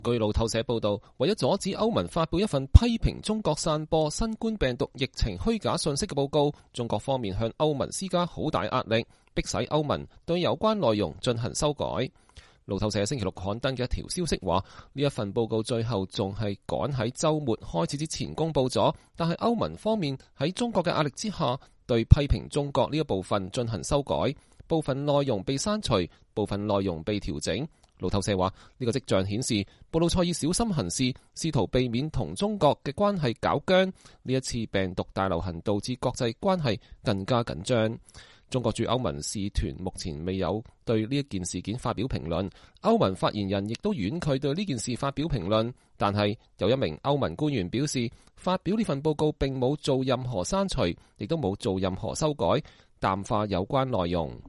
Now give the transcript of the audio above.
據路透社報道，為咗阻止歐盟發表一份批評中國散播新冠病毒疫情虛假信息嘅報告，中國方面向歐盟施加好大壓力，迫使歐盟對有關內容進行修改。路透社星期六刊登嘅一條消息話，呢一份報告最後仲係趕喺週末開始之前公佈咗，但係歐盟方面喺中國嘅壓力之下，對批評中國呢一部分進行修改，部分內容被刪除，部分內容被調整。路透社話，呢個跡象顯示布魯塞爾小心行事，試圖避免同中國嘅關係搞僵。呢一次病毒大流行導致國際關係更加緊張。中國駐歐盟使團目前未有對呢一件事件發表評論，歐盟發言人亦都婉拒對呢件事發表評論。但係有一名歐盟官員表示，發表呢份報告並冇做任何刪除，亦都冇做任何修改，淡化有關內容。